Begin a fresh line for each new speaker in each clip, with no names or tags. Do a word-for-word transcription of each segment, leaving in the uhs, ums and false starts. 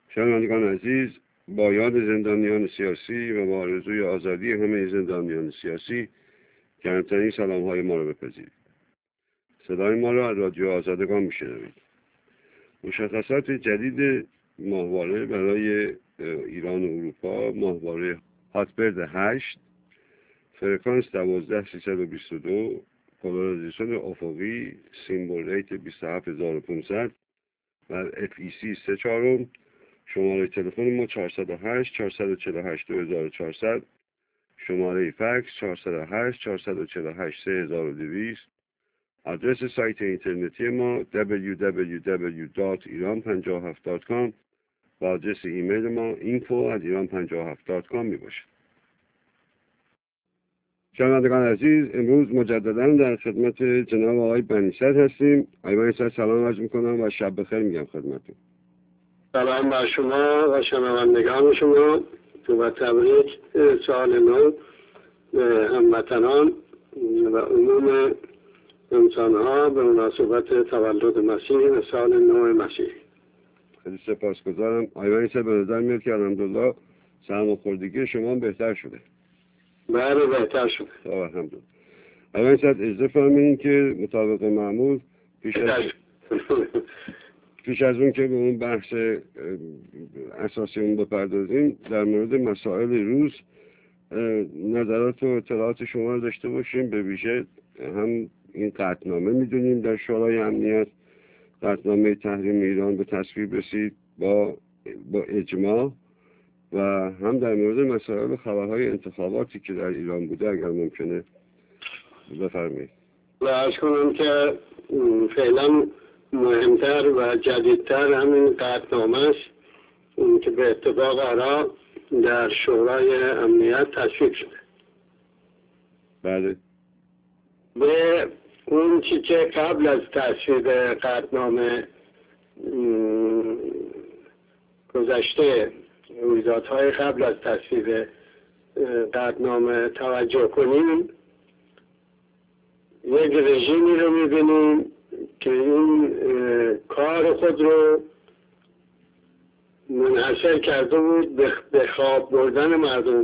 شنوندگان عزیز، با یاد زندانیان سیاسی و با آرزوی آزادی همه زندانیان سیاسی گرمترین سلام های ما را بپذیرید. صدای ما را از رادیو آزادگان میشنوید. مشخصات جدید ماهواره برای ایران و اروپا: ماهواره هاتبرد هشت، فرکانس دوازده سیصد و بیست و دو، پولارایزیشن افقی، سیمبل ریت بیست و هفت هزار و پانصد و اف ای سی سه چهارم. شماره تلفن ما چهارصد و هشت چهارصد و چهل و هشت دو هزار و چهارصد، شماره فکس چهارصد و هشت چهارصد و چهل و هشت سه هزار و دویست. آدرس سایت اینترنتی ما دبلیو دبلیو دبلیو دات ایران پنجاه و هفت دات کام و آدرس ایمیل ما اینفو ات ایران پنجاه و هفت دات کام می باشد. شنوندگان عزیز، امروز مجددا در خدمت جناب آقای بنی‌صد هستیم. آقای بنی‌صد سلام عرض میکنم و شب بخیر میگم خدمتتون.
سلام بر شما و شنوندگان شما و تبریک سال نو به هموطنان و عموم انسانها به مناسبت تولد مسیح و سال نو مسیح.
خیلی سپاسگزارم. آقای بنی‌صد، به نظر میاد که الحمدلله سرماخوردگی شما بهتر شده.
بله بهتر شده.
الحمدلله. آقای بنی‌صد، اجازه فرمایید که مطابق معمول پیش از پیش از اون که به اون بحث اساسی اون بپردازیم، در مورد مسائل روز نظرات و اطلاعات شما رو داشته باشیم. به ویژه هم این قطعنامه میدونیم در شورای امنیت، قطعنامه تحریم ایران به تصویب رسید با با اجماع، و هم در مورد مسائل خبرهای انتخاباتی که در ایران بوده اگر ممکنه بفرمایید.
و عرض کنم که فعلا مهمتر و جدیدتر همین قطعنامه است که به اتفاق آرا در شورای امنیت تصویب شده.
بله.
به اون چی که قبل از تصویب قطعنامه گذشته، رویدادهای قبل از تصویب قطعنامه توجه کنیم، یک رژیمی رو میبینیم که این کار خود رو منحصر کرده بود به خواب بردن مردم،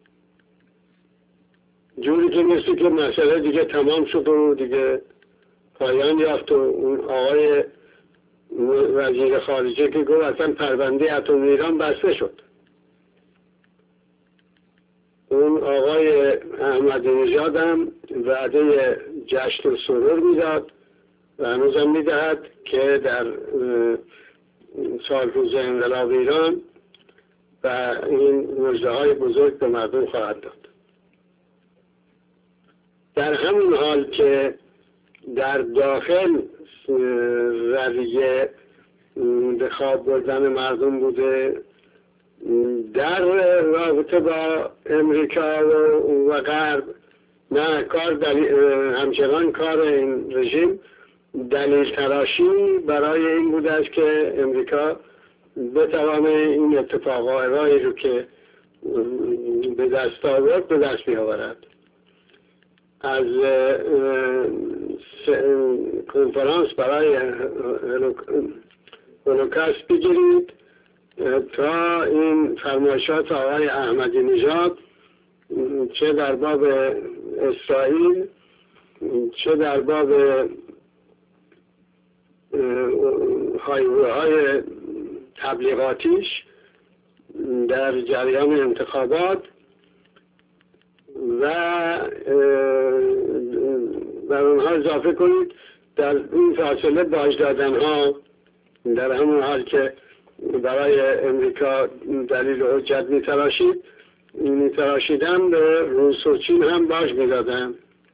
جوری که مثل که مسئله دیگه تمام شد و دیگه پایان یافت و اون آقای وزیر خارجه که گفت اصلا پرونده اتم ایران بسته شد، اون آقای احمدی نژاد هم وعده جشن و سرور میداد و هنوزم میدهد که در سال روز انقلاب ایران و این مژده های بزرگ به مردم خواهد داد. در همین حال که در داخل رویه به خواب بردن مردم بوده، در رابطه با امریکا و, و غرب نه، کار دلیل همچنان کار این رژیم دلیل تراشی برای این بوده است که امریکا بتوانه این اتفاقای رو که به دست آورد به دست بیاورد. از کنفرانس برای هولوکاست بگیرید تا این فرمایشات آقای احمدی نژاد، چه در باب اسرائیل چه در باب هایوهای تبلیغاتیش در جریان انتخابات و بر اونها اضافه کنید در این فاصله باج دادن ها، در همون حال که برای امریکا دلیل و حجت می تراشید می تراشیدن، به روس و چین هم باج می دادن،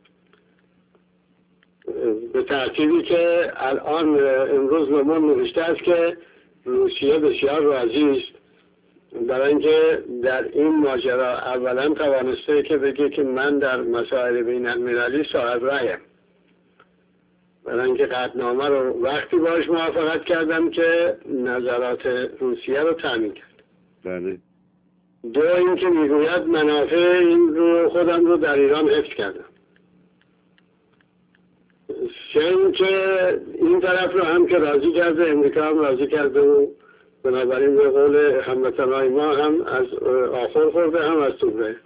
به ترتیبی که الان امروز نمون نوشته است که روسیه بسیار راضی است برای اینکه در این ماجرا اولا توانسته که بگه که من در مسائل بین المللی صاحب رایم، برای اینکه قطعنامه رو وقتی باش موافقت کردم که نظرات روسیه رو تامین کرد.
بله.
دو اینکه میگوید منافع این رو خودم رو در ایران حفظ کردم. سه اینکه این طرف رو هم که راضی کرده، امریکا هم راضی کرده و بنابراین به قول هموطنهای ما هم از آخر خورده هم از توبه.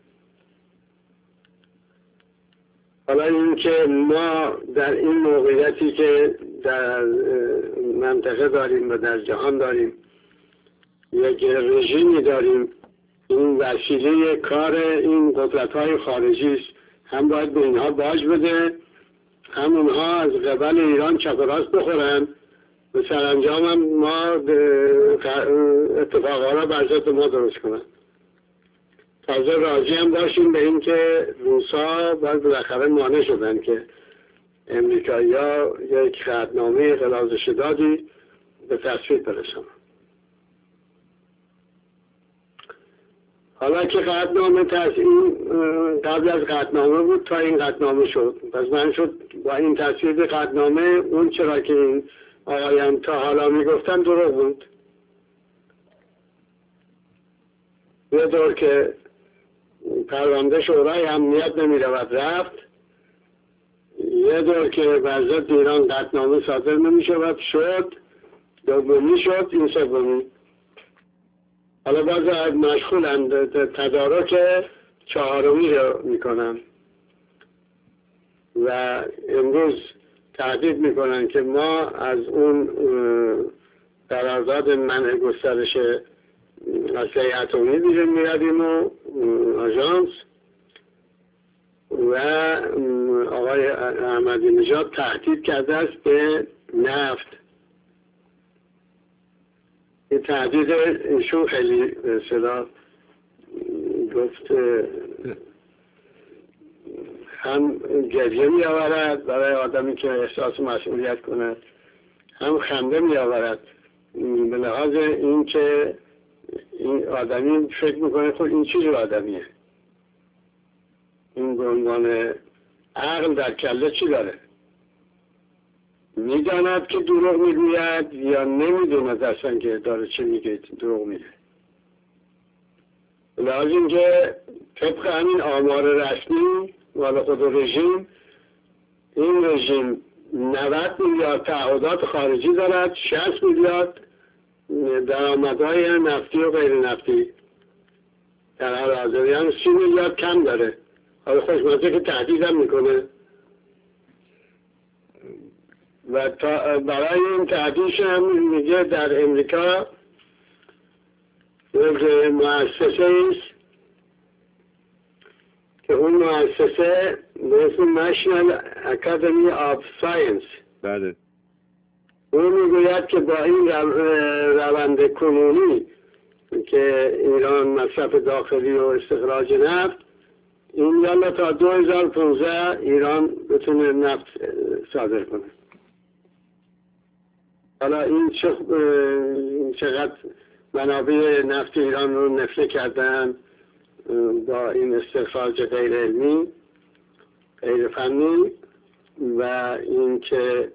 حالا این که ما در این موقعیتی که در منطقه داریم و در جهان داریم یک رژیمی داریم، این وسیله کار این قدرت‌های خارجی است، هم باید به اینها باج بده، هم اونها از قبل ایران چپ و راست بخورن و سرانجام هم ما اتفاقها را بر ضد ما درست کنن. تازه راضی هم داشتیم به این که روسا باید بالاخره مانع شدن که امریکایی‌ها یک خطنامه غلاظ شدادی به تصویب برسونن. حالا که قطعنامه تصویب قبل از قطعنامه بود تا این قطعنامه شد، پس من شد با این تصویب قطعنامه اون چرا که این آقایان تا حالا میگفتن دروغ بود. یه دور که پرونده شورای امنیت نمیرود رفت، یه دور که بر ضد ایران قطعنامه صادر نمیشود شد، دومی شد، این سومی. حالا باز مشغولند تدارک چهارمی رو میکنن و امروز تهدید میکنن که ما از اون قرارداد منع گسترش اسلحه اتمی بیرون میادیم و آژانس و آقای احمدی نژاد تهدید کرده است به نفت. این تهدید ایشون خیلی صدا گفت هم گریه می آورد برای آدمی که احساس مسئولیت کند، هم خنده می آورد به لحاظ این که این آدمی فکر میکنه خود این چیز آدمیه، این به عنوان عقل در کله چی داره؟ میداند که دروغ میگوید یا نمیدوند اصلا که داره چی میگه دروغ میگه؟ لازم این که طبق همین آمار رسمی مال خود رژیم، این رژیم نود میلیارد تعهدات خارجی دارد، شصت میلیارد درآمدهای نفتی و غیر نفتی در حال حاضر، یعنی سی میلیارد کم داره. حالا خوشمزه که تهدید هم میکنه و تا برای این تهدیدش هم میگه در امریکا یک مؤسسه است که اون مؤسسه به اسم National Academy of Science،
بله،
اون میگوید که با این روند کنونی که ایران مصرف داخلی و استخراج نفت، این یالا تا دو هزار و پانزده ایران بتونه نفت صادر کنه. حالا این چقدر منابع نفت ایران رو نفله کردن با این استخراج غیر علمی غیر فنی و این که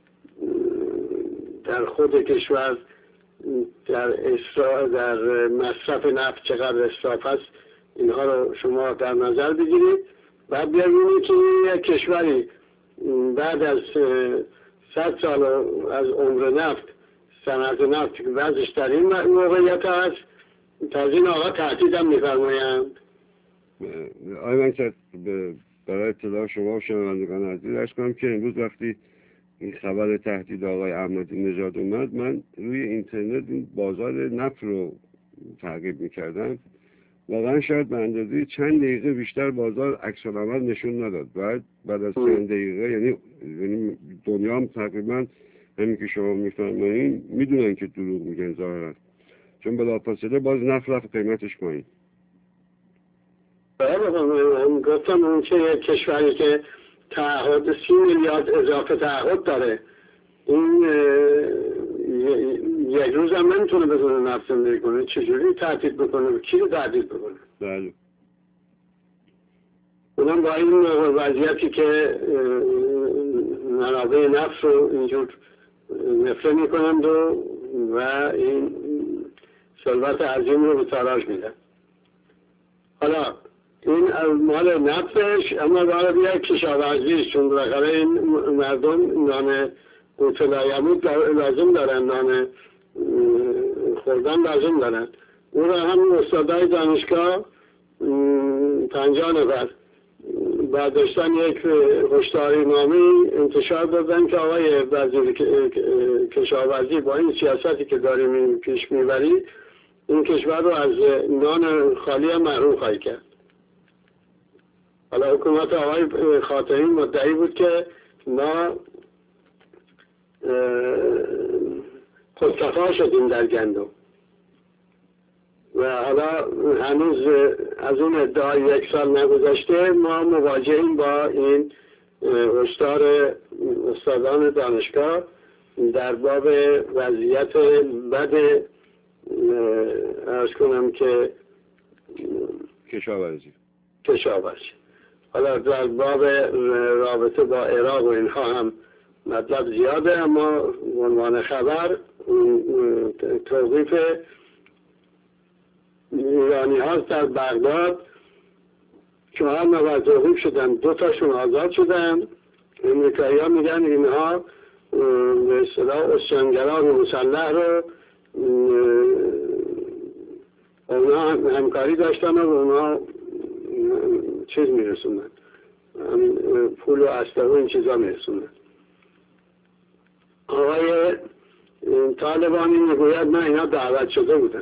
در خود کشور در اسرا در مصرف نفت چقدر اسراف هست، اینها رو شما در نظر بگیرید و ببینید که یک کشوری بعد از صد سال از عمر نفت، صنعت نفت که وضعش در این موقعیت هست، تازه این آقا تهدید هم می‌فرمایند.
آقای منصف، برای اطلاع شما و شنوندگان عزیز عرض کنم که امروز وقتی این خبر تهدید آقای احمدی نژاد اومد، من روی اینترنت این بازار نفت رو تعقیب می‌کردم. واقعا شاید به اندازه چند دقیقه بیشتر بازار عکس‌العمل نشون نداد. بعد بعد از چند دقیقه یعنی یعنی دنیا هم تقریبا همین که شما میفرمایین میدونن که دروغ میگن ظاهرا، چون بلافاصله باز نفت رفت قیمتش پایین.
من گفتم اون چه یک کشوری که تعهد سی میلیارد اضافه تعهد داره، این یک روز هم نمیتونه بتونه نفت زندگی کنه، چجوری تهدید بکنه؟ کی رو تهدید بکنه؟
بله.
اونم با این وضعیتی که منابع نفت رو اینجور نفله میکنند و, و این ثروت عظیم رو به تاراج میدن. حالا این مال نفتش، اما باید یک کشاورزی، چون بالاخره این مردم نان قوت لایموت لازم دارن، نان خوردن لازم دارن. او را هم استادای دانشگاه پنجاه نفر با داشتن یک هشداری نامه انتشار دادن که آقای وزیر کشاورزی با این سیاستی که داریم پیش میبری این کشور رو از نان خالی محروم خواهی کرد. حالا حکومت آقای خاتمی مدعی بود که ما خودکفا شدیم در گندم و حالا هنوز از اون ادعا یک سال نگذشته ما مواجهیم با این هشدار استادان دانشگاه در باب وضعیت بد عرض کنم که
کشاورزی
کشاورزی. حالا در باب رابطه با عراق و اینها هم مطلب زیاده، اما عنوان خبر توقیف ایرانی هاست در بغداد. چهار نفر توقیف شدن، دو تاشون آزاد شدن. امریکایی ها میگن اینها به اصطلاح اسیانگران مسلح رو اونا همکاری داشتن و اونا چیز میرسوندن، پول و اسلحه و این چیزا میرسوندن. آقای طالبانی میگوید نه اینا دعوت شده بودن.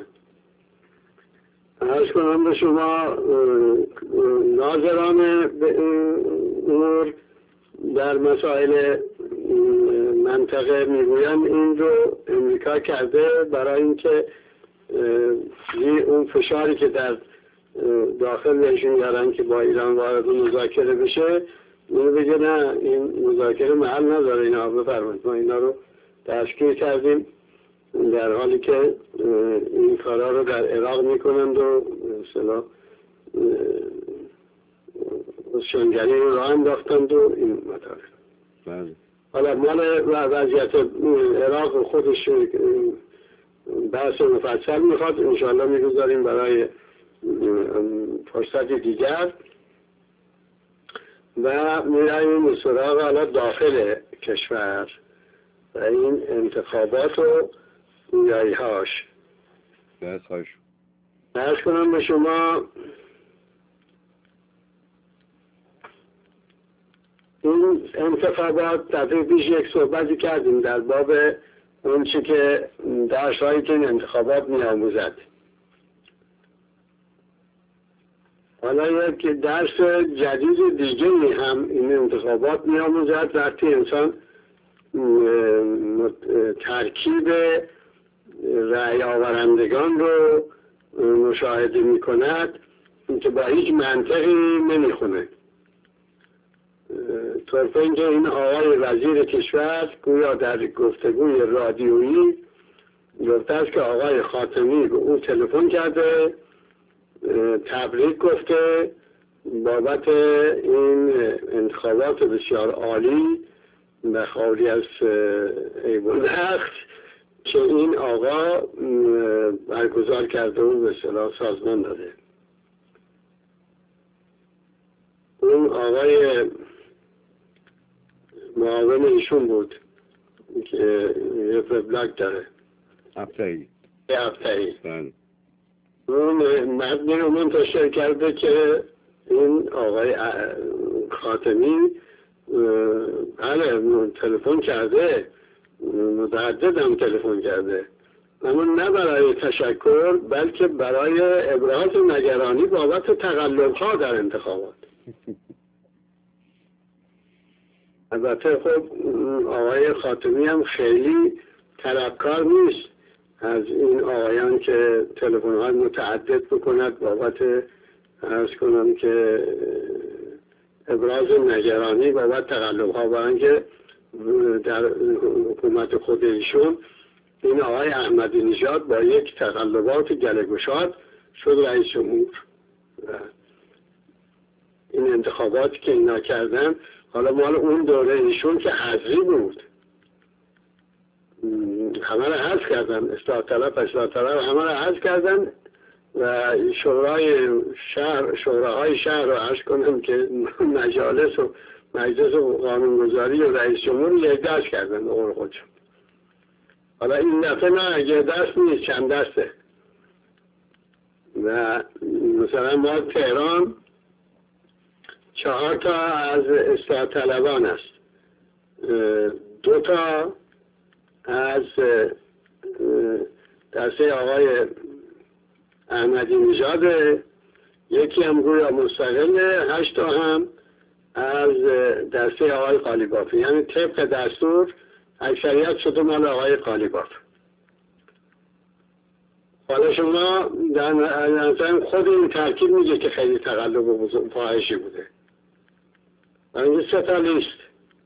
عرض کنم به شما ناظران امور در مسائل منطقه میگویند این رو امریکا کرده برای اینکه اون فشاری که در داخل بهشون دارن که با ایران وارد مذاکره بشه، اون بگه نه این مذاکره محل نداره، اینا بفرمایید ما اینا رو تشکیل کردیم، در حالی که این کارا رو در عراق میکنند و مثلا شنگری رو راه انداختند و این مطالب. حالا مال وضعیت عراق خودش بحث مفصل میخواد، انشاءالله میگذاریم برای فرصت دیگر و میراییم سراغ حالا داخل کشور و این انتخابات و رویایی هاش. درست کنم به شما این انتخابات دفعه پیش یک صحبتی کردیم در باب اون چی که درس هایی که این انتخابات می آموزد. حالا یک درس جدید دیگه هم این انتخابات می آموزد وقتی انسان ترکیب رأی آورندگان رو مشاهده می کند که با هیچ منطقی نمی خونه. طرف اینکه این آقای وزیر کشور گویا در گفتگوی رادیویی گفته است که آقای خاتمی به او تلفن کرده، تبریک گفته بابت این انتخابات بسیار عالی و خالی از عیب و نقص که این آقا برگزار کرده و به اصطلاح سازمان داده. اون آقای معاون ایشون بود که یه وبلاگ داره،
ابتایی
ابتایی اون مردمی رو منتشر کرده که این آقای خاتمی بله تلفن کرده، متعدد هم تلفن کرده، اما نه برای تشکر بلکه برای ابراز نگرانی بابت تقلب‌ها در انتخابات. البته خب آقای خاتمی هم خیلی طلبکار نیست از این آقایان که تلفن‌های متعدد بکند بابت عرض کنم که ابراز نگرانی بابت تقلب‌ها، برای اینکه در حکومت خود ایشون این آقای احمدی نژاد با یک تقلبات گله‌گشاد شد رئیس جمهور. این انتخاباتی که اینا کردن حالا مال اون دوره ایشون که حزبی بود، همه را حذف کردن، اصلاح طلب اصلاح طلب همه را حذف کردن و شورای شهر شوراهای شهر رو عرض کنم که مجالس و مجلس و قانونگذاری و رئیس جمهور یک دست کردن به قول خودشون. حالا این دفعه نه یه دست نیست، چند دسته. و مثلا ما تهران چهار تا از اصلاح طلبان است، دو تا از دسته آقای احمدی نژاد، یکی هم گویا مستقله، هشت تا هم از دسته آقای قالیباف. یعنی طبق دستور اکثریت شده مال آقای قالیباف. حالا شما در نظر خود این ترکیب میگه که خیلی تقلب و فاحشی بوده. و اینجا سه تا لیست،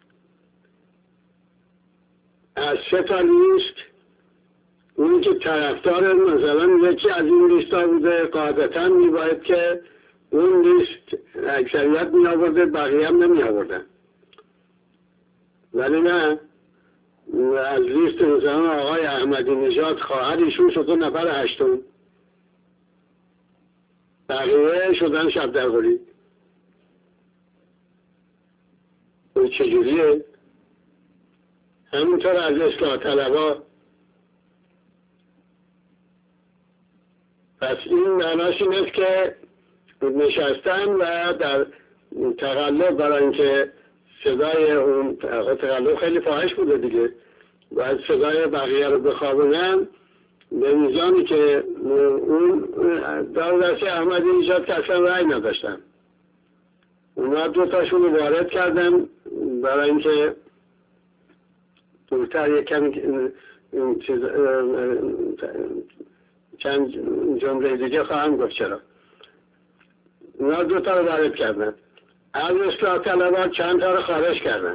از سه تا لیست اونی که طرفدار مثلا یکی از این لیست ها بوده، قاعدتا میباید که اون لیست اکثریت می آورده، بقیه هم نمی آوردن. ولی نه، از لیست مثلا آقای احمدی نژاد خواهر ایشون شد نفر هشتم، بقیه شدن شب درغلی. این چجوریه؟ همونطور از اصلاح طلبا. پس این معناش این است که نشستن و در تقلب، برای اینکه صدای اون تقلب خیلی فاحش بوده دیگه، و از صدای بقیه رو بخوابونن به میزانی که اون در دسته احمدی نژاد که اصلا رأی نداشتن، اونا دوتاشون رو وارد کردن برای اینکه دورتر یک کمی چند جمله دیگه خواهم گفت چرا. اونا دوتا رو وارد کردن، از اصلاح طلبان چند تا رو خارج کردن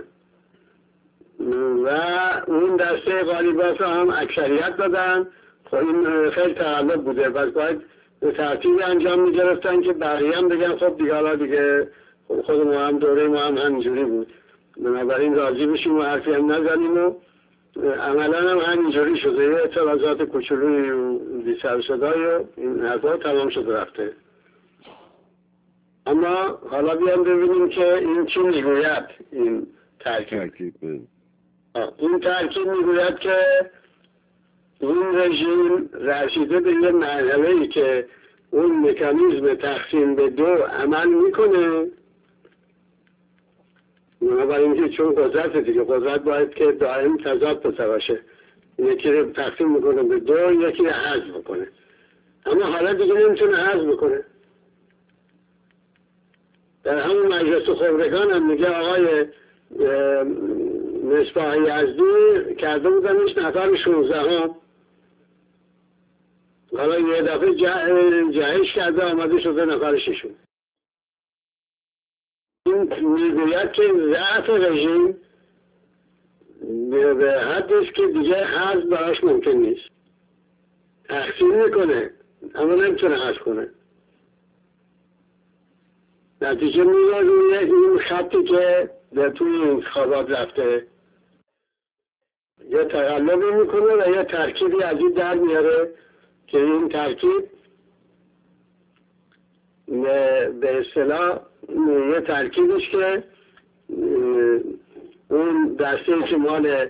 و اون دسته قالیباف هم اکثریت دادن. خب این خیلی تقلب بوده، پس باید به ترتیب انجام می گرفتن که بقیه هم بگن خب دیگه حالا دیگه خود ما هم دوره ما هم همینجوری بود، بنابراین راضی بشیم و حرفی هم نزنیم و عملا هم همینجوری شده. یه اعتراضات کوچولوی و بی سر و صدای و این حرفا تمام شده رفته. اما حالا بیام ببینیم که این چی میگوید این ترکیب. این ترکیب میگوید که این رژیم رسیده به یه مرحله‌ای که اون مکانیزم تقسیم به دو عمل میکنه. بنابراین اینکه چون قدرت دیگه، قدرت باید که دائم تضاد داشته باشه، یکی رو تقسیم میکنه به دو، یکی رو حذف بکنه. اما حالا دیگه نمیتونه حذف بکنه. در همون مجلس خبرگان هم میگه آقای مصباح یزدی کرده بودنش نفر شانزده هم، حالا یه دفعه جهش کرده آمده شده نفر ششم. این میگوید که ضعف رژیم به حدی است که دیگه حذف براش ممکن نیست. تقسیم میکنه اما نمیتونه حذف کنه. نتیجه میاد روی این خطی که در توی انتخابات رفته یه تقلبی میکنه و یه ترکیبی از این در میاره که این ترکیب به اصطلاح یه ترکیبش که اون دسته که مال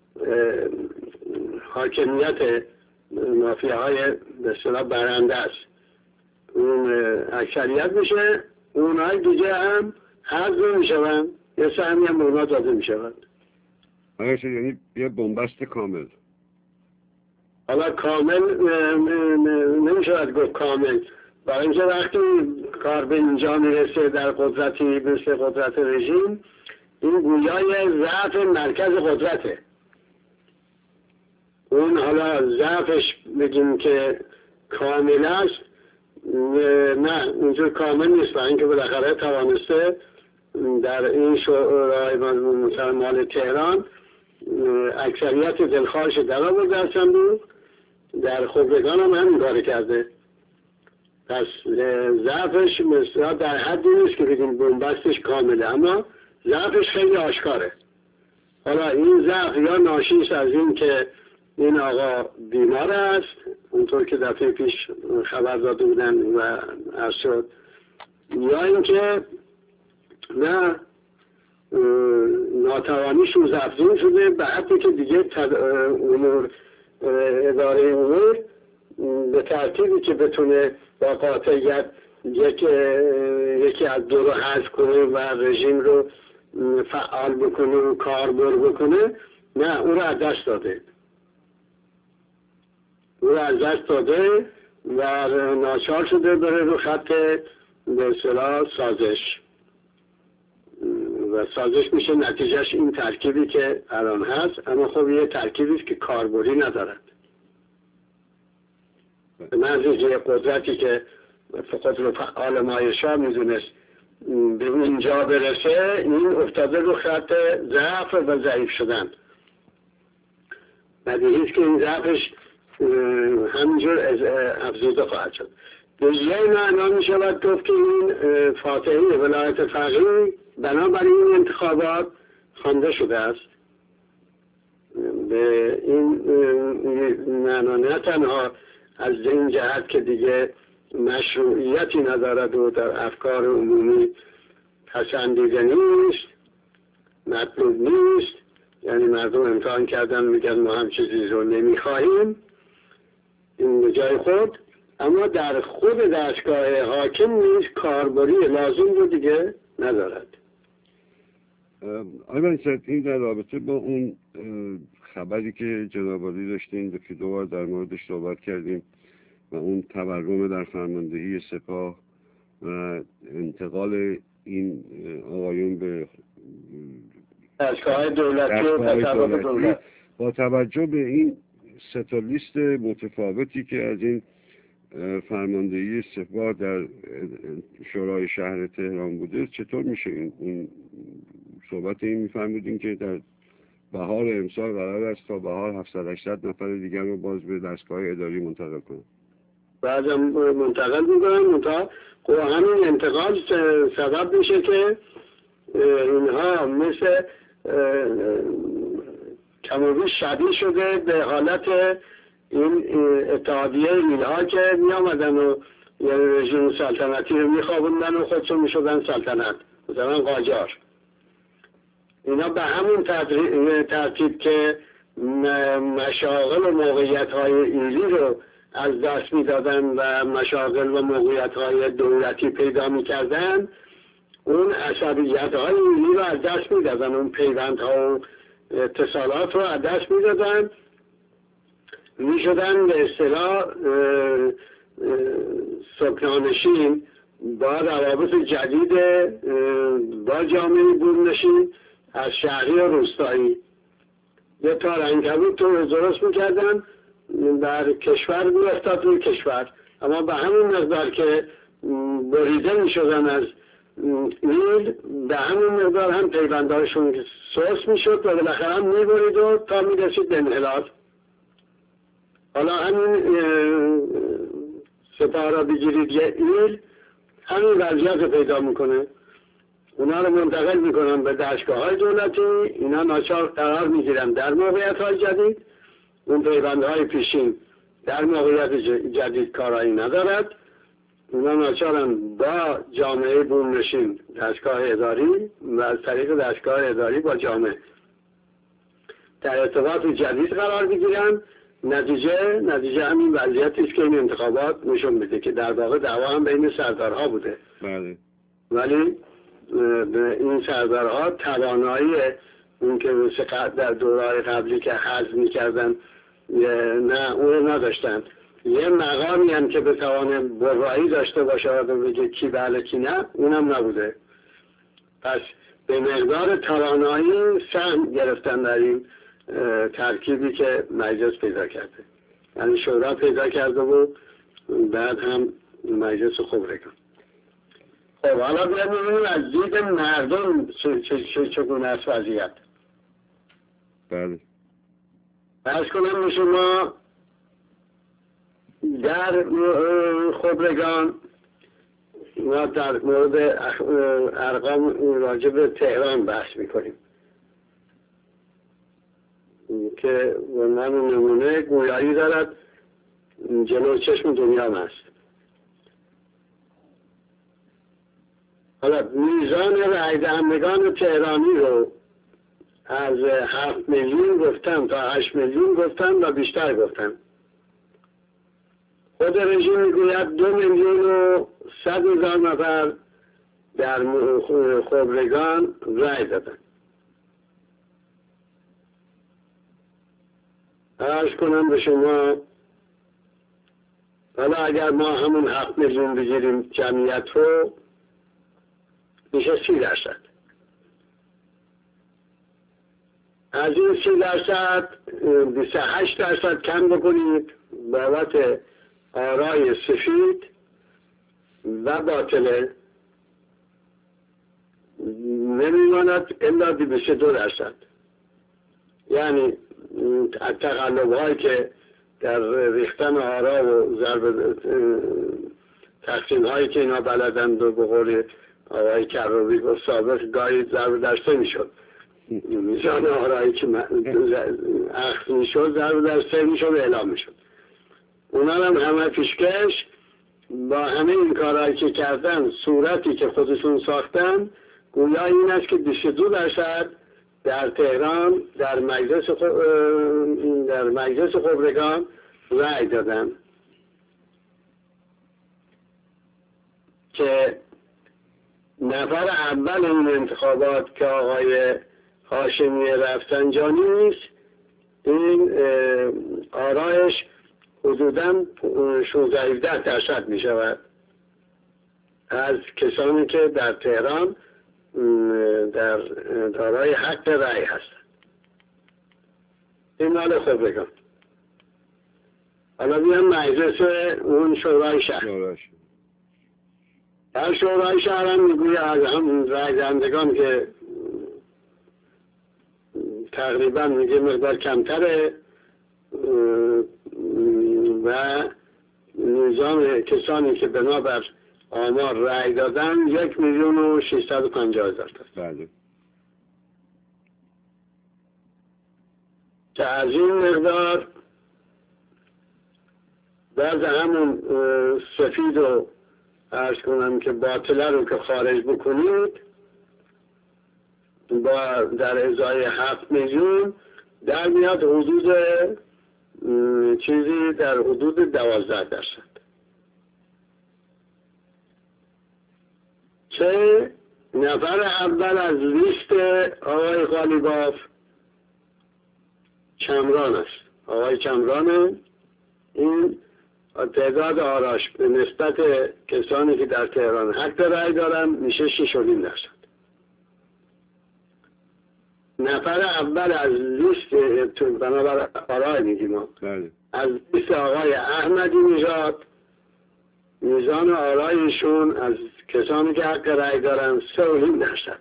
حاکمیت مافیاهای به اصطلاح برنده است اون اکثریت میشه، اونهای دیگه هم حذف میشوند، یه سهمی هم به اونها داده میشوند.
یعنی یه بنبست کامل.
حالا کامل نمیشود گفت کامل، برای اینکه وقتی کار به اینجا میرسه در قدرتی مثل قدرت رژیم، این گویای ضعف مرکز قدرته. اون حالا ضعفش بگیم که کامل است، نه اونجور کامل نیست، برای اینکه بالاخره توانسته در این شورای مثلا مال تهران اکثریت دلخواهش در آورد در صندوق، در خبرگان هم همین کار کرده. پس ضعفش مثلا در حدی نیست که بگیم بنبستش کامله، اما ضعفش خیلی آشکاره. حالا این ضعف یا ناشی است از این که این آقا بیمار است، اونطور که دفعه پیش خبر داده بودن و عرض شد، یا اینکه نه ناتوانیشون افزون شده به حدی که دیگه امور اداره امور به ترتیبی که بتونه با قاطعیت یک یکی از دو رو حذف کنه و رژیم رو فعال بکنه و کاربر بکنه، نه، او رو از دست داده او رو از دست داده و ناچار شده بره رو خط به اصطلاح سازش و سازش میشه نتیجهش این ترکیبی که الان هست، اما خب یه ترکیبی است که کاربری ندارد. به منظور یه قدرتی که فقط رو فعال مایشا میدونست به اینجا برسه، این افتاده رو خط ضعف و ضعیف شدن. بدیهی است که این ضعفش همینجور افزوده خواهد شد. به یه معنا می شود گفت که این فاتحه ولایت فقیه بنابراین این انتخابات خوانده شده است. به این معنا نه تنها از این جهت که دیگه مشروعیتی ندارد و در افکار عمومی پسندیده نیست، مطلوب نیست، یعنی مردم امتحان کردن میگن ما هم چیزی رو نمیخواهیم، این به جای خود، اما در خود دستگاه حاکم نیز کاربری لازم رو دیگه ندارد.
آقای بنی صدر، این در رابطه با اون خبری که جناب عالی داشتین که دوبار در موردش صحبت کردیم و اون تورم در فرماندهی سپاه و انتقال این آقایون به
دستگاه دولتی و تصرف دولت،
با توجه به این سه تا لیست متفاوتی که از این فرماندهی سپاه در شورای شهر تهران بوده، چطور میشه این, این صحبت این میفرمودین که در بهار امسال قرار است تا بهار هفتصد هشتصد نفر دیگر رو باز به دستگاه اداری منتقل کنن؟
بعدم منتقل میکنن، منتقل همین انتقال سبب میشه که اینها مثل کمابیش شبیه شده به حالت این اتحادیه ایلها که می آمدن و یعنی رژیم سلطنتی رو می خوابوندن و خودشون می شدن سلطنت، مثلا قاجار. اینا به همون ترتیب که مشاغل و موقعیت های ایلی رو از دست می دادن و مشاغل و موقعیت های دولتی پیدا می کردن، اون عصبیت های ایلی رو از دست می دادن، اون پیوند ها و اتصالات رو از دست می دادن، می شدن به اصطلاح سکنانشین با روابط جدید با جامعه بورنشین از شهری و روستایی. یه تار عنکبوت رو درست میکردن در کشور میافتاد روی کشور، اما به همون مقدار که بریده میشدن از ایل، به همون مقدار هم پیوندهاشون سوس میشد و بالاخره هم میبرید و تا میرسید به انحلال. حالا همین سپاه را بگیرید یه ایل همین وضعیت رو پیدا میکنه، اونا رو منتقل میکنن به دستگاه های دولتی، اینا ناچار قرار میگیرن در موقعیت های جدید، اون پیوندهای پیشین در موقعیت جدید کارایی ندارد، اونا ناچارن با جامعه بومنشین دستگاه اداری و از طریق دستگاه اداری با جامعه در ارتباط جدید قرار بگیرن. نتیجه نتیجه همین وضعیتی است که این انتخابات نشون میده که در واقع دعوا هم بین سردارها بوده.
بله.
ولی این سردارها توانایی اون که در دورهای قبلی که حذف میکردن نه، اون رو نداشتن. یه مقامی هم که بتوانه برایی داشته باشه و بگه کی بله کی نه، اونم نبوده. پس به مقدار توانایی سهم گرفتن در این ترکیبی که مجلس پیدا کرده، یعنی شورا پیدا کرده و بعد هم مجلس خوب رکن. خب حالا ببینیم از دید مردم چگونه است وضعیت.
بله.
فرض کنم به شما در خبرگان ما در مورد ارقام راجع به تهران بحث میکنیم که من نمونه گویایی دارد جلو چشم دنیا هست. حالا میزان رای دهندگان تهرانی رو از هفت میلیون گفتن تا هشت میلیون گفتن و بیشتر گفتن. خود رژیم میگوید دو میلیون و صد هزار نفر در خبرگان رای دادن. عرض کنم به شما حالا اگر ما همون هفت میلیون بگیریم جمعیت رو میشه سی درصد. از این سی درصد بیست و هشت درصد کم بکنید بابت آرای سفید و باطله، نمیماند الا بیست و دو درصد. یعنی تقلب هایی که در ریختن آرا و ضرب تقسیم هایی که اینا بلدند و به قول آقای کروبی و سابق گاهی ضرب در سه میشد، میزان آرایی که اخذ میشد ضرب در سه میشد اعلام میشد. اونا هم همه پیشکش با همه این کارهایی که کردن، صورتی که خودشون ساختن، گویا این است که بیست و دو درصد در تهران در مجلس در مجلس خبرگان رأی دادن که نفر اول این انتخابات که آقای هاشمی رفسنجانی است، این آرایش حدوداً شانزده هفده درصد می شود از کسانی که در تهران در دارای حق رأی هستند. این مال خبرگان. حالا بیان مجلس اون شورای شهر. در شورای شهر هم میگوید از هم رأی دهندگان که تقریبا میگه مقدار کمتره و نظام کسانی که بنابر آمار رأی دادن یک میلیون و ششصد و پنجاه هزار
بله.
که از این مقدار بعض همون سفید و عرض کنم که باطله رو که خارج بکنید با در ازای هفت میلیون در میاد حدود چیزی در حدود دوازده درصد که نفر اول از لیست آقای قالیباف چمران است. آقای چمران این تعداد آراش به نسبت کسانی که در تهران حق رأی دارن میشه شش و نیم درصد. نفر اول از لیست بنابر آرای میگیم ما از لیست آقای احمدی نژاد میزان آرایشون از کسانی که حق رأی دارن سه و نیم درصد.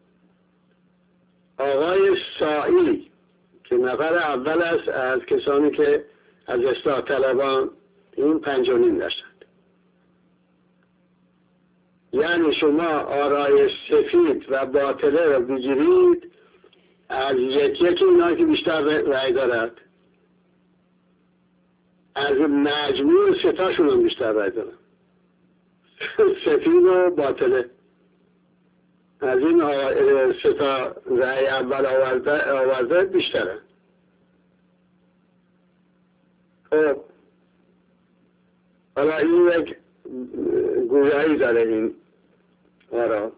آقای سائی که نفر اول است از کسانی که از اصلاح طلبان این پنج و نیم درصد. یعنی شما آرای سفید و باطله رو بگیرید از یکی یکی اینا که بیشتر رأی دارد، از مجموع ستاشون هم بیشتر رأی دارد، سفید و باطله. از این ستا رأی اول آورده, آورده بیشتره. خب حالا این یک گویایی داره این آرا.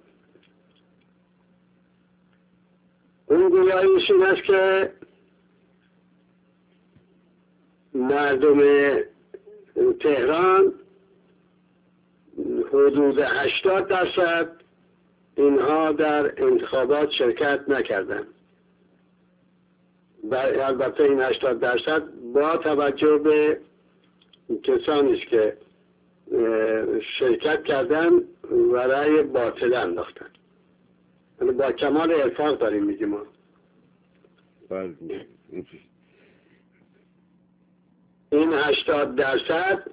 اون گویاییش این است که مردم تهران حدود هشتاد درصد اینها در انتخابات شرکت نکردند. البته این هشتاد درصد با توجه به کسانی است که شرکت کردن و رأی باطل انداختن. با کمال ارفاق داریم میگیم ما. این هشتاد درصد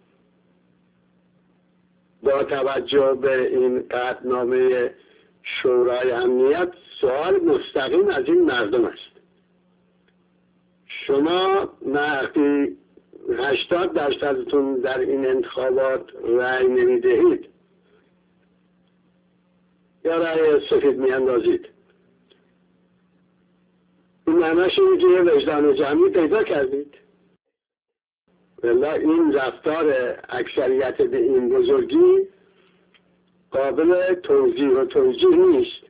با توجه به این قطعنامه شورای امنیت سوال مستقیم از این مردم است. شما وقتی هشتاد درصدتون در این انتخابات رأی نمیدهید یا رأی سفید میاندازید، معناش اینه که یه وجدان جمعی پیدا کردید. والله این رفتار اکثریت به این بزرگی قابل توضیح و توجیه نیست.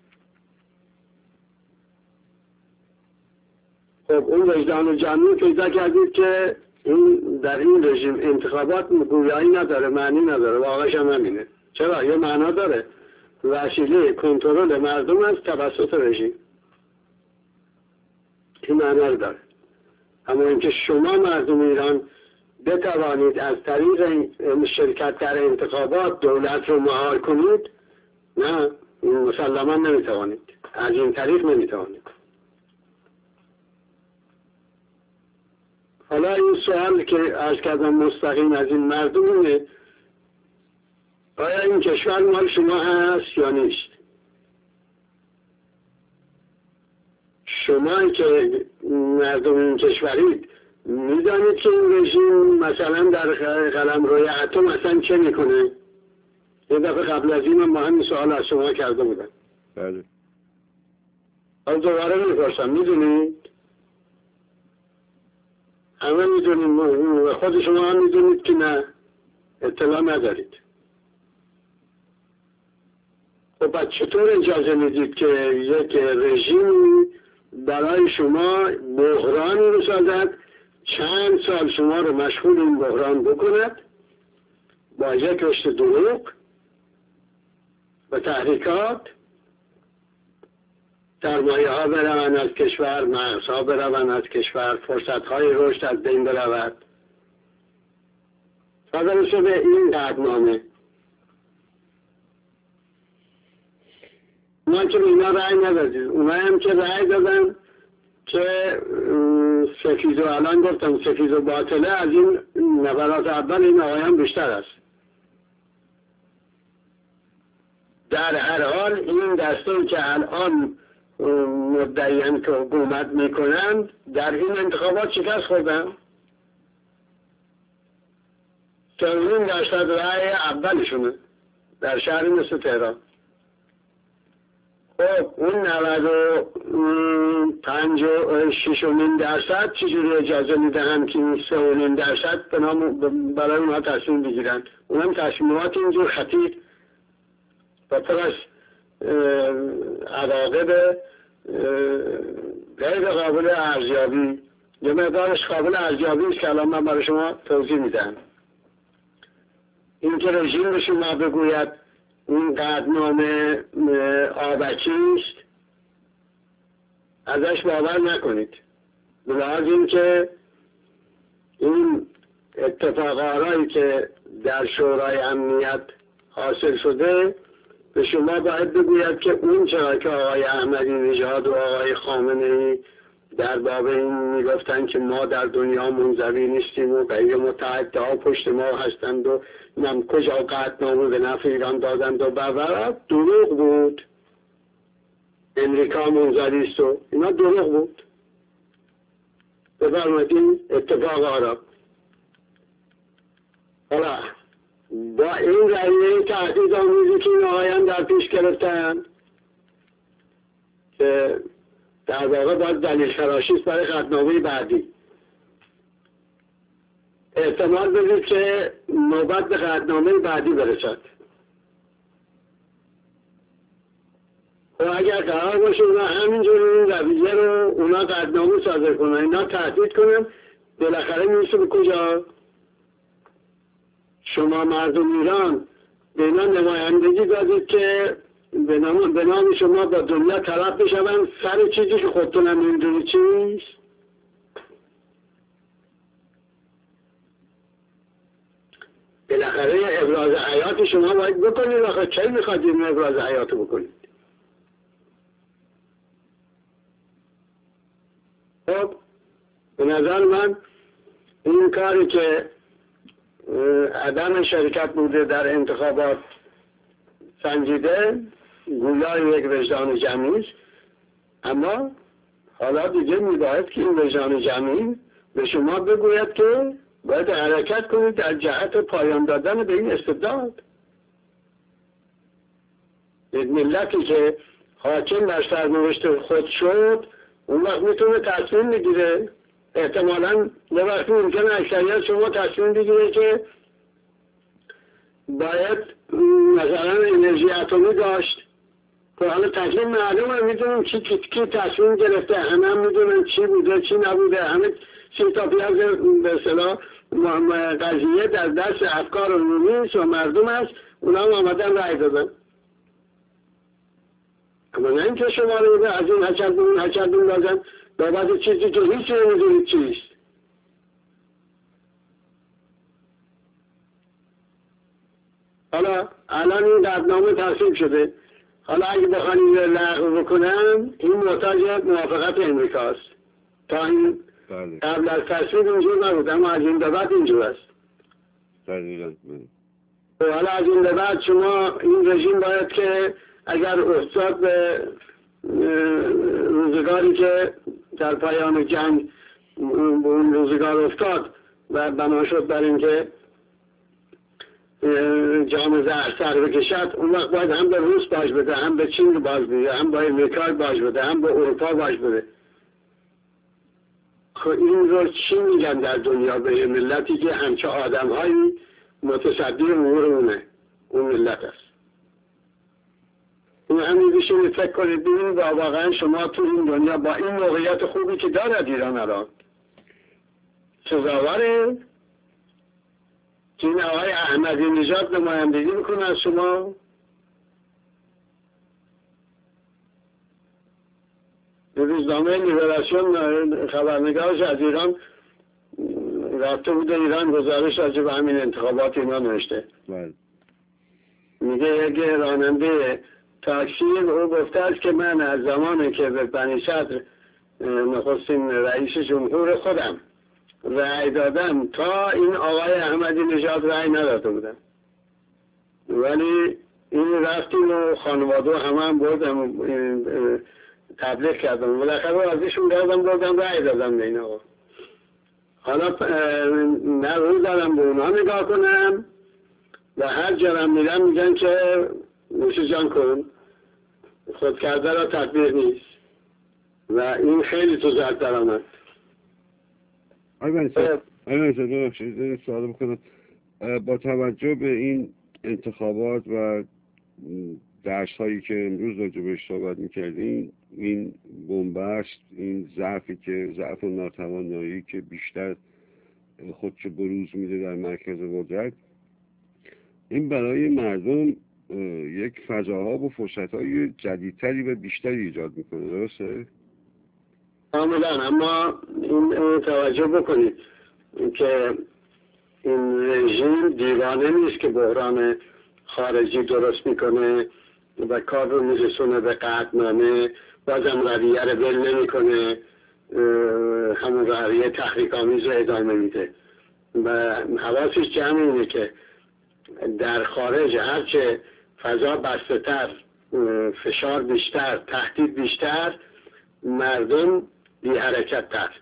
خب اون وجدان جمعی پیدا کردید که این در این رژیم انتخابات گویایی نداره، معنی نداره، واقعش هم همینه. چرا؟ یه معنا داره، وسیله کنترل مردم است توسط رژیم. این معنا رو داره. اما اینکه شما مردم ایران بتوانید از طریق شرکت در انتخابات دولت رو مهار کنید، نه، این مسلما نمیتوانید. از این طریق نمیتوانید. حالا این سوال که عرض کردم مستقیم از این مردم اینه: آیا این کشور مال شما هست یا نیست؟ شما که مردم این کشورید میدانید که این رژیم مثلا در قلمروی اتم اصلا چه میکنه؟ یه دفعه قبل از این ما همین سوال از شما کرده بودم.
بله.
حالا دوباره میپرسم، میدونید؟ همه میدونید، خود شما هم میدونید که نه، اطلاع ندارید. خب بعد چطور اجازه میدید که یک رژیم برای شما بحرانی رو سازد، چند سال شما رو مشغول این بحران بکند با یک رشته دروغ و تحریکات، سرمایه ها بروند از کشور، مرز ها بروند از کشور، فرصت های رشد از بین برود، تا برسه به این قدنامه. اونا که به اینا رأی ندادید، اونا هم که رأی دادن که سفید و الان گفتم سفید و باطله، از این نفرات اول این آقایان بیشتر است. در هر حال این دسته که الان مدعیان که حکومت میکنند در این انتخابات شکست خوردن. چندین درصد رأی اولشونه در شهر مثل تهران. خب اون نود و پنج و شش و نیم درصد چجوری اجازه میدهند که این سه و نیم درصد برای اونها تصمیم بگیرن؟ اونم تصمیمات اینجور خطیر و پر از عواقب غیر قابل ارزیابی، یه مقدارش قابل ارزیابی است که الان من برای شما توضیح میدم. این که رژیم به شما بگوید این قدنامه آبکی است، ازش باور نکنید. به لحاظ این که این اتفاقایی که در شورای امنیت حاصل شده به شما باید بگوید که اون چرا که آقای احمدی نژاد و آقای خامنه ای در باب این میگفتن که ما در دنیا منزوی نیستیم و غیر متحده ها پشت ما هستند و نم کجا قطعنامه به نفع ایران دادند و برورد، دروغ بود. امریکا منزوی است و اینا دروغ بود. بفرمایید این اتفاق آرا. حالا با این رأیه تهدید آمیزی که این آقایان در پیش گرفتن که در واقع باید دلیل خراشی است برای قطعنامه بعدی، احتمال بدید که نوبت به قطعنامه بعدی برسد. و اگر قرار باشه اونا همینجور این رویه رو اونا قطعنامه صادر کنن، اینا تهدید کنن، بالاخره میرسه به کجا؟ شما مردم ایران به اینا نمایندگی دادید که به نام, به نام شما با دنیا طرف بشون سر چیزی که خودتون هم نمیدونید چیست. بالاخره ابراز حیات شما باید بکنید. آخه چه میخواد این ابراز حیات بکنید؟ خب به نظر من این کاری که عدم شرکت بوده در انتخابات سنجیده گویا یک وجدان جمعی است، اما حالا دیگه میباید که این وجدان جمعی به شما بگوید که باید حرکت کنید در جهت پایان دادن به این استبداد. یک ملتی که حاکم بر سرنوشت خود شد، اون وقت میتونه تصمیم میگیره. احتمالاً یه وقتی ممکنه اکثریت شما تصمیم بگیره که باید مثلا انرژی اتمی داشت. که حالا تکلیف معلومه، میدونیم کی کی کی تصمیم گرفته، همه هم میدونن چی بوده چی نبوده، همه سی تا پیاز به اصطلاح قضیه در دست افکار عمومی و مردم است، اونا هم آمدن رأی دادن. اما نه اینکه شما رو از این حچر به اون حچر بندازن بابت چیزی که هیچ نمیدونید چیست. حالا الان این قطعنامه تصویب شده، حالا اگه بخوان این لغو بکنن این محتاج موافقت امریکاست. تا این قبل از تصویب اینجور نبود، اما از این به بعد اینجور است. حالا از این به بعد شما این رژیم باید که اگر افتاد به روزگاری که در پایان جنگ به اون روزگار افتاد و بنا شد بر اینکه جام زهر سر بکشد، اون وقت باید هم به روس باج بده، هم به چین باج بده، هم به امریکا باج بده، هم به اروپا باج بده. خب این رو چی میگن در دنیا به ملتی که همچه آدم هایی متصدی امور اونه، اون ملت است. این همین بشینید فکر کنید ببینید واقعا شما تو این دنیا با این موقعیت خوبی که دارد ایران الان سزاوره که این آقای احمدی نژاد نمایندگی میکنه از شما؟ به روزنامه لیبراسیون خبرنگارش از ایران رفته بوده ایران، گزارش راجع به همین انتخابات اینا نوشته. میگه یک راننده تاکسی او گفته است که من از زمانی که به بنی صدر نخستین رئیس جمهور خودم رأی دادم تا این آقای احمدی نژاد رأی نداده بودم، ولی این رفتیم و خانواده همه هم بردم تبلیغ کردم، بالاخره از ایشون دادم بردم رأی دادم به این آقا. حالا نه روی دارم به اونها نگاه کنم و هر جرم میرم میگن که نوشی جان کن، خود کرده را تطبیق نیست و این خیلی تو زرد در آمد.
آی بنی‌صدر آی بنی‌صدر سوال بکنم، با توجه به این انتخابات و درس هایی که امروز راجبش صحبت میکردیم، این بنبست، این ضعفی که ضعف و ناتوانایی که بیشتر خودشو بروز میده در مرکز قدرت، این برای مردم یک فضاها و فرصتهای جدیدتری و بیشتری ایجاد میکنه، درسته؟
کاملا. اما این توجه بکنید که این رژیم دیوانه نیست که بحران خارجی درست میکنه و کار رو میرسونه به قطعنامه، بازم رویه رو بل نمیکنه، همون رویه تحریک‌آمیز رو ادامه میده و حواسش جمع اینه که در خارج هرچه فضا بسته تر، فشار بیشتر، تهدید بیشتر، مردم بی حرکت تر.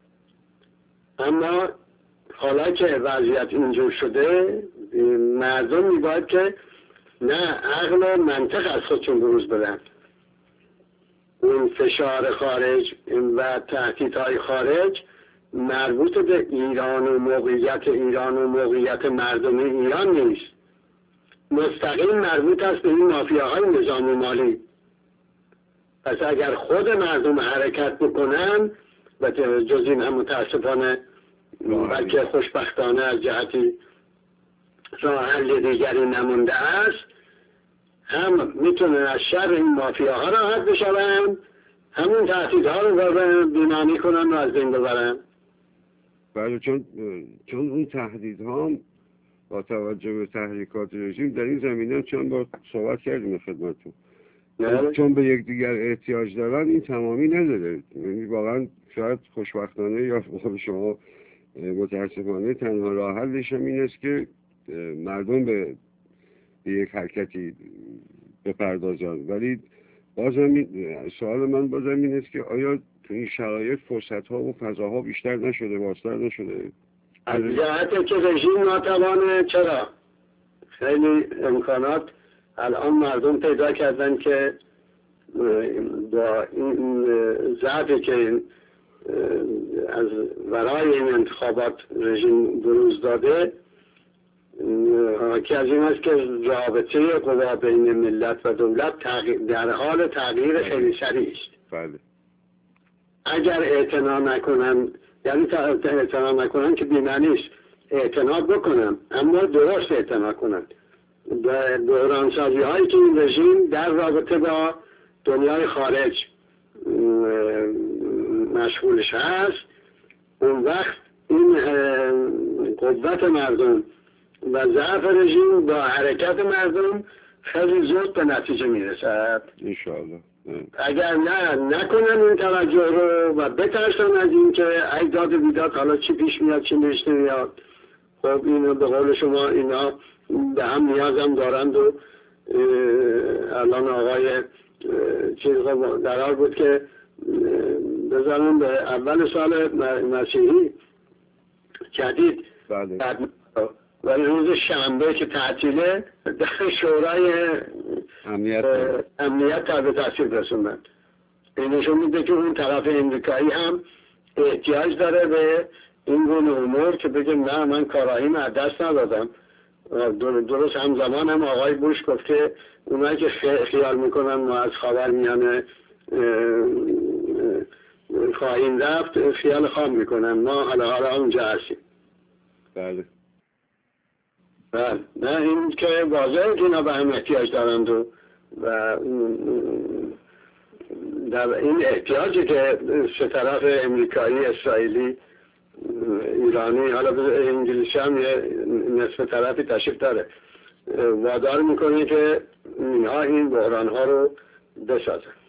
اما حالا که وضعیت اینجور شده، مردم میباید که نه عقل و منطق از خودشون بروز بدن. اون فشار خارج و تهدیدهای خارج مربوط به ایران و موقعیت ایران و موقعیت مردم ایران نیست، مستقیم مربوط است به این مافیاهای نظامی مالی. پس اگر خود مردم حرکت بکنن و جز این هم متاسفانه بلکه خوشبختانه از جهتی راه حل دیگری نمونده است، هم میتونن از شر این مافیاها راحت بشون، همون تهدیدها رو بینانی کنن و از بین ببرن.
بله، چون چون اون تهدیدها با توجه به تحریکات رژیم در این زمینه چند بار صحبت کردیم خدمتتون، چون به یکدیگر احتیاج دارن این تمامی نداره. یعنی واقعا شاید خوشبختانه یا به شما متاسفانه تنها راه حلش هم این است که مردم به یک حرکتی بپردازن. ولی بازم سوال من بازم این است که آیا تو این شرایط فرصت ها و فضاها بیشتر نشده، بازتر نشده؟
از جهت که رژیم ناتوانه، چرا؟ خیلی امکانات الان مردم پیدا کردن که با این ضعفی که از ورای این انتخابات رژیم بروز داده که از این است که رابطه قوا بین ملت و دولت در حال تغییر خیلی سریع است.
بله. اگر
اعتنا نکنن، یعنی اعتنا نکنن که بی‌معنی است، اعتنا بکنن اما درست اعتنا کنن. بحرانسازی هایی که این رژیم در رابطه با دنیای خارج مشغولش هست، اون وقت این قوت مردم و ضعف رژیم با حرکت مردم خیلی زود به نتیجه میرسد
انشاءالله.
اگر نه نکنن این توجه رو و بترسن از این که ای داد و بیداد حالا چی پیش میاد چی پیش نمیاد. خب اینو به قول شما اینا به هم نیازم دارند و الان آقای چیز قرار بود که بزنم به اول سال مسیحی جدید
بله.
ولی روز شنبه که تعطیله در شورای
امنیت
امنیت تا به تصویب رسوندن. این نشون میده که اون طرف امریکایی هم احتیاج داره به این گونه امور که بگه نه من کاراییم از دست ندادم. درست همزمان هم آقای بوش گفت که اونایی که خیال میکنن ما از خاور میانه خواهیم رفت خیال خام میکنن، ما حالا حالا اونجا هستیم.
بله.
بله. نه این که واضحه که اینا به هم احتیاج دارند و و در این احتیاجی که سه طرف امریکایی، اسرائیلی، ایرانی، حالا به انگلیسی هم یه نصف طرفی تشریف داره، وادار میکنه که اینها این بحران ها رو بسازن.